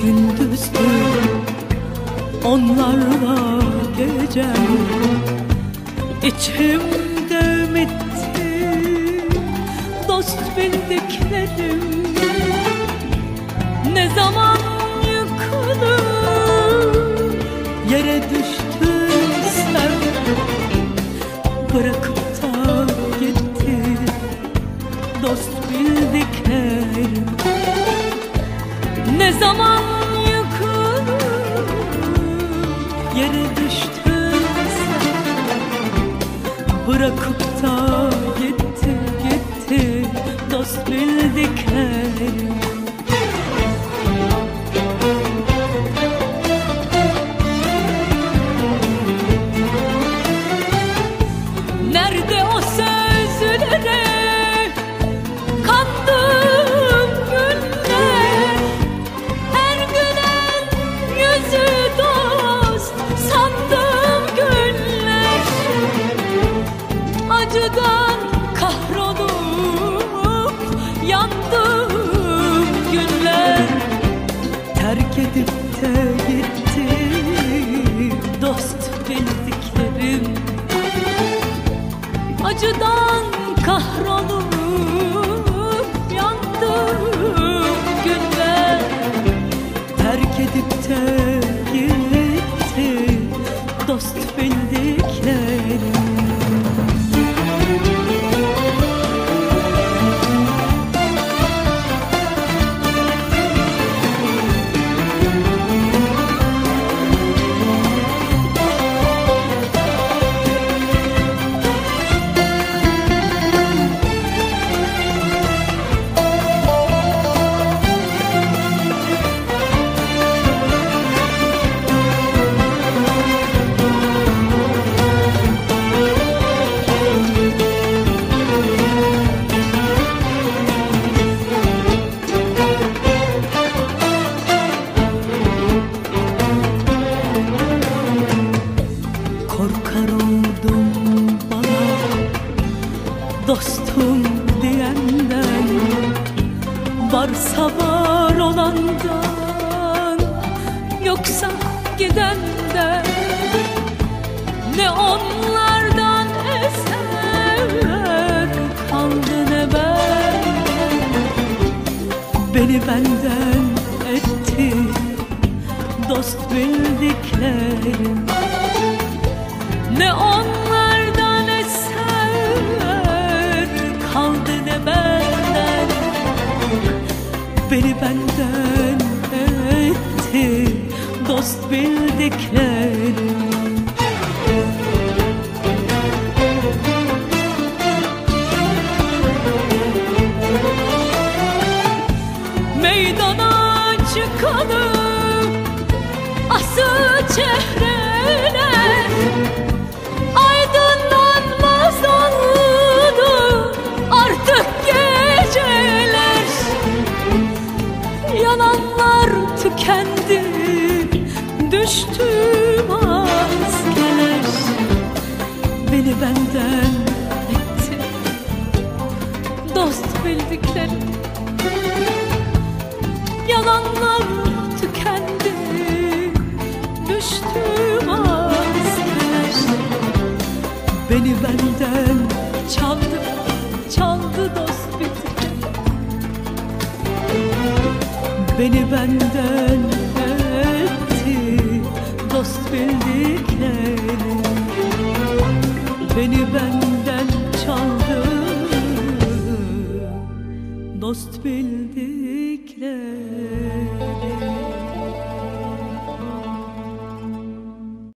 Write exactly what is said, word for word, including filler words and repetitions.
gündüzdür onlarla gecem. İçimde ümitti dost bildiklerim. Ne zaman yıkılıp yere düştüysem, bırakıp da gitti dost bildiklerim. Ne zaman yıkılıp yere düştüysem, bırakıp da gitti gitti dost bildiklerim. Nerede o sözlere kandım günler, her gülen yüzü dost sandım günler. Acıdan kahrolup yandım günler. Terk edip de gitti dost bildiklerim. Acıdan kahrolup yandım günler. Terk edip de gitti dost bildiklerim. Korkar oldum bana dostum diyenden, varsa var olandan, yoksa gidenden. Ne onlardan eser kaldı ne benden. Beni benden etti dost bildiklerim. Ne onlardan eser kaldı ne benden. Beni benden etti dost bildiklerim. Meydana çıkalım asıl çehreler, aydınlanmaz oldu artık geceler. Yalanlar tükendi, düştü maskeler. Beni benden etti dost bildiklerim. Yalanlar tükendi, düştü maskeler. Beni benden çaldı, çaldı dost bildiklerim. Beni benden etti dost bildiklerim. Beni benden çaldı dost bildiklerim.